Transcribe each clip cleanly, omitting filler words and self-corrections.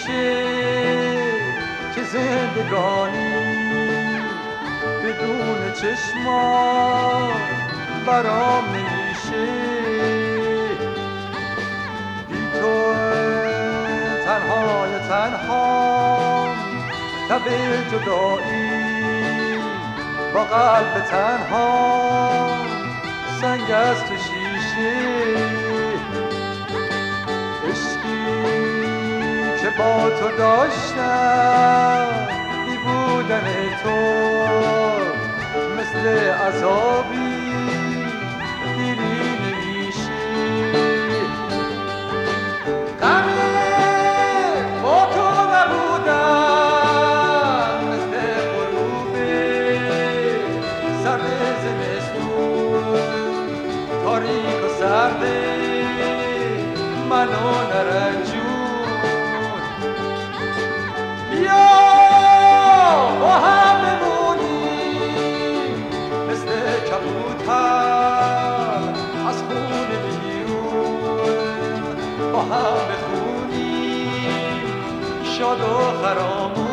میشه که زندگانی بدون چشمان برام نمیشه. بی تو تنهای تنها تب جدایی با قلب تنها سنگ از تو شیشه. عشقی که با تو داشتم بی بودن تو مثل عذابی دیری نمیشه. غم با تو نبودم مثل غروب سرد زمستون تاریک و سرد منو نرنجون. بیا با هم بمونیم مثل کبوتر از خون بیرون، با هم بخونیم شاد و خرامون.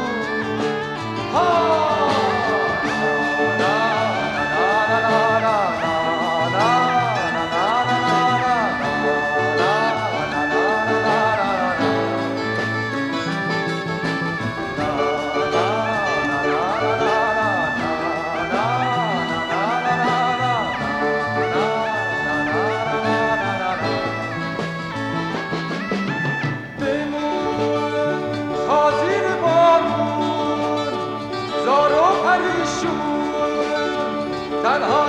تنها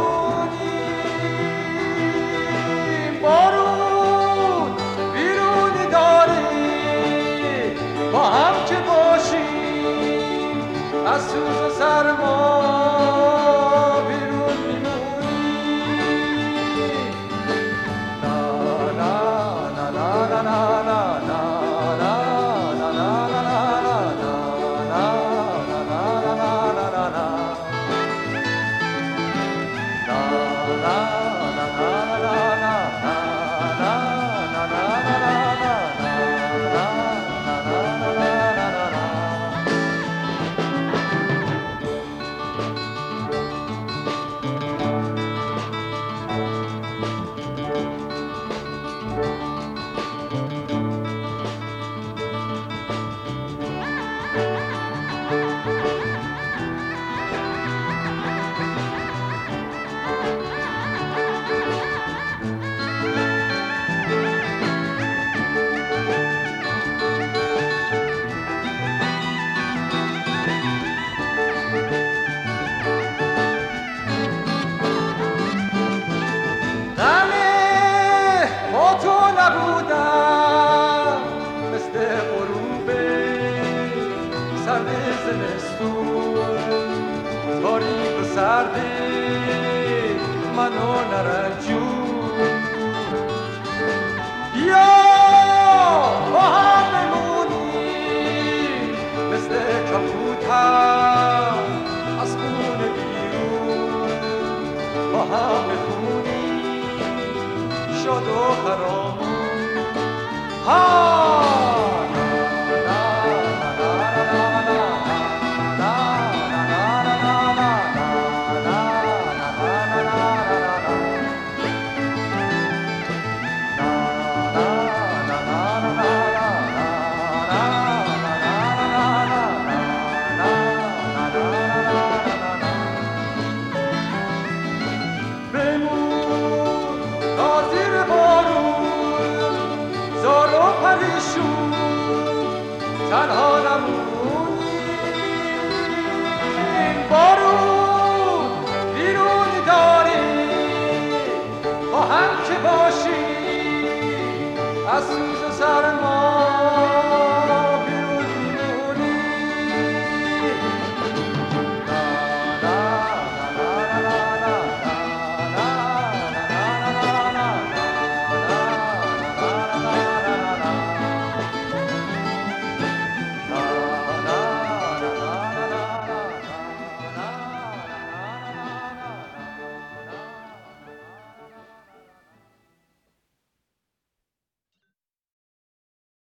نمونیم بارون بیرونی داری با هم که باشیم از سوز و سرما بیرون میمونیم. نا نا نا نا نا نا نا نبودم مثل غروب سرد زمستون تاریک و سرد منو نرنجون. بیا با هم بمونیم مثل کبوتر از خون بیرون، با هم بخونیم شاد و خرامون.